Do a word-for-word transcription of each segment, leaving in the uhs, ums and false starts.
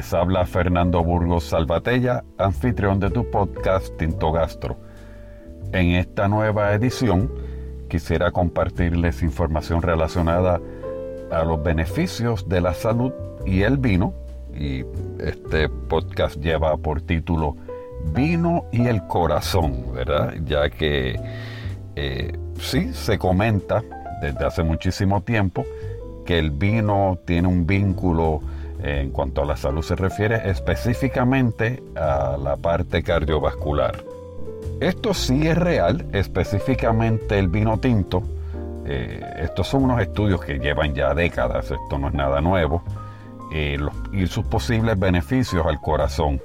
Les habla Fernando Burgos Salvatella, anfitrión de tu podcast Tinto Gastro. En esta nueva edición quisiera compartirles información relacionada a los beneficios de la salud y el vino. Y este podcast lleva por título Vino y el Corazón, ¿verdad? Ya que eh, sí se comenta desde hace muchísimo tiempo que el vino tiene un vínculo eh, en cuanto a la salud se refiere, específicamente a la parte cardiovascular. Esto sí es real, específicamente el vino tinto. Eh, estos son unos estudios que llevan ya décadas, esto no es nada nuevo, eh, los, y sus posibles beneficios al corazón.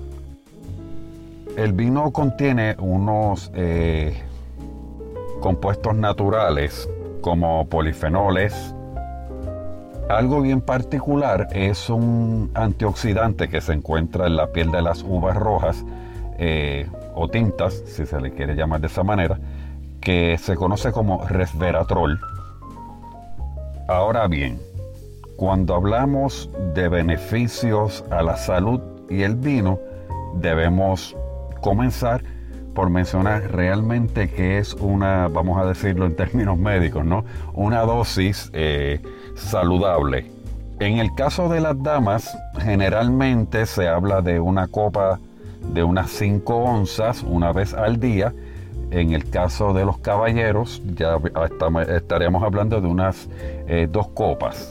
El vino contiene unos eh, compuestos naturales como polifenoles. Algo bien particular es un antioxidante que se encuentra en la piel de las uvas rojas eh, o tintas, si se le quiere llamar de esa manera, que se conoce como resveratrol. Ahora bien, cuando hablamos de beneficios a la salud y el vino, debemos comenzar por mencionar realmente que es una, vamos a decirlo en términos médicos, ¿no? Una dosis eh, saludable. En el caso de las damas, generalmente se habla de una copa de unas cinco onzas una vez al día. En el caso de los caballeros, ya estaremos hablando de unas eh, dos copas.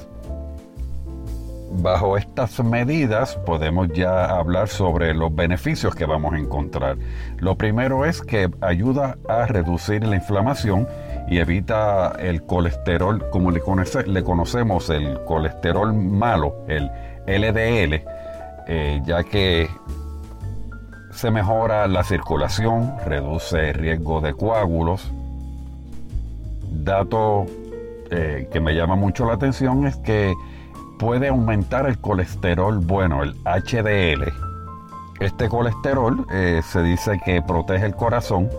Bajo estas medidas podemos ya hablar sobre los beneficios que vamos a encontrar. Lo primero es que ayuda a reducir la inflamación y evita el colesterol, como le, conoce, le conocemos, el colesterol malo, el L D L, eh, ya que se mejora la circulación, reduce el riesgo de coágulos. Dato eh, que me llama mucho la atención es que puede aumentar el colesterol bueno, el H D L. Este colesterol eh, se dice que protege el corazón.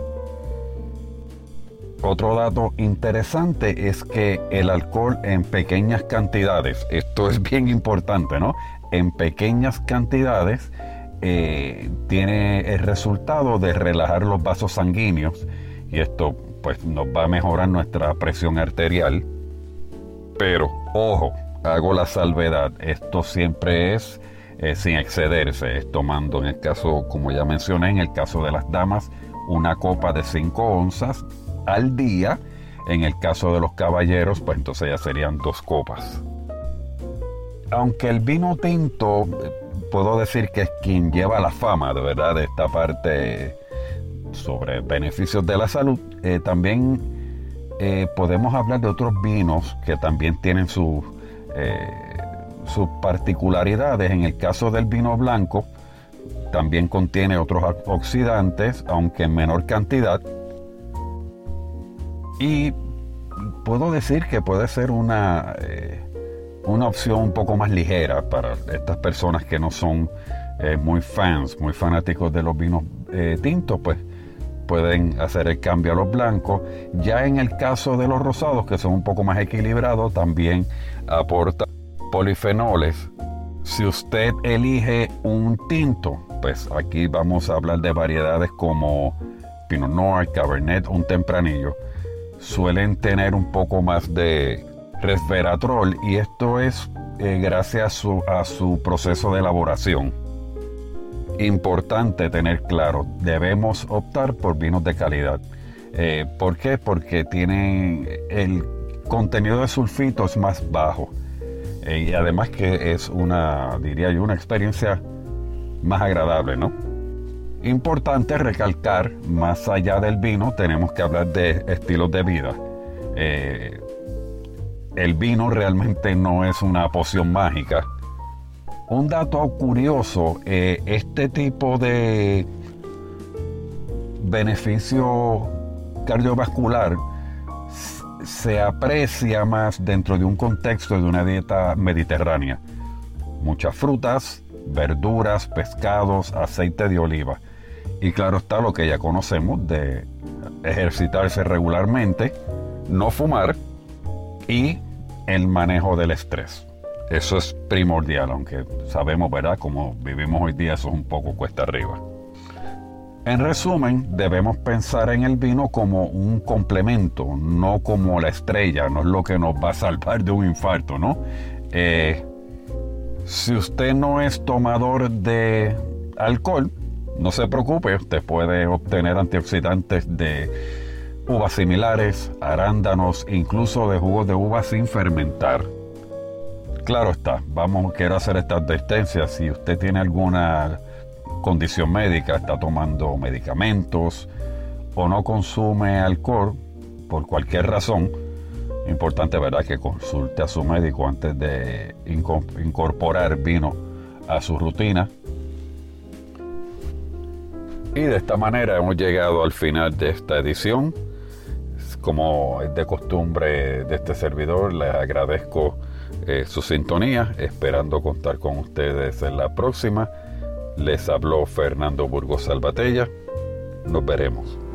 Otro dato interesante es que el alcohol en pequeñas cantidades, esto es bien importante, ¿no? En pequeñas cantidades eh, tiene el resultado de relajar los vasos sanguíneos y esto pues nos va a mejorar nuestra presión arterial. Pero, ojo, hago la salvedad, esto siempre es eh, sin excederse, es tomando en el caso, como ya mencioné, en el caso de las damas, una copa de cinco onzas al día. En el caso de los caballeros, pues entonces ya serían dos copas. Aunque el vino tinto, puedo decir que es quien lleva la fama, de verdad, de esta parte sobre beneficios de la salud, eh, también eh, podemos hablar de otros vinos que también tienen sus Eh, sus particularidades. En el caso del vino blanco también contiene otros oxidantes, aunque en menor cantidad, y puedo decir que puede ser una eh, una opción un poco más ligera para estas personas que no son eh, muy fans, muy fanáticos de los vinos eh, tintos, pues pueden hacer el cambio a los blancos. Ya en el caso de los rosados, que son un poco más equilibrados, también aporta polifenoles. Si usted elige un tinto, pues aquí vamos a hablar de variedades como Pinot Noir, Cabernet, un tempranillo. Suelen tener un poco más de resveratrol y esto es eh, gracias a su, a su proceso de elaboración. Importante tener claro, debemos optar por vinos de calidad. Eh, ¿Por qué? Porque tienen el contenido de sulfitos más bajo eh, y además que es una, diría yo, una experiencia más agradable, ¿no? Importante recalcar, más allá del vino, tenemos que hablar de estilos de vida. Eh, el vino realmente no es una poción mágica. Un dato curioso, eh, este tipo de beneficio cardiovascular se aprecia más dentro de un contexto de una dieta mediterránea. Muchas frutas, verduras, pescados, aceite de oliva. Y claro está lo que ya conocemos de ejercitarse regularmente, no fumar y el manejo del estrés. Eso es primordial, aunque sabemos, ¿verdad?, como vivimos hoy día, eso es un poco cuesta arriba. En resumen, debemos pensar en el vino como un complemento, no como la estrella, no es lo que nos va a salvar de un infarto, ¿no? Eh, si usted no es tomador de alcohol, no se preocupe, usted puede obtener antioxidantes de uvas similares, arándanos, incluso de jugos de uva sin fermentar. Claro está, vamos, quiero hacer esta advertencia: si usted tiene alguna condición médica, está tomando medicamentos o no consume alcohol por cualquier razón, importante, ¿verdad?, que consulte a su médico antes de incorporar vino a su rutina. Y de esta manera hemos llegado al final de esta edición. Como es de costumbre de este servidor, les agradezco eh, su sintonía, esperando contar con ustedes en la próxima. Les habló Fernando Burgos Salvatella. Nos veremos.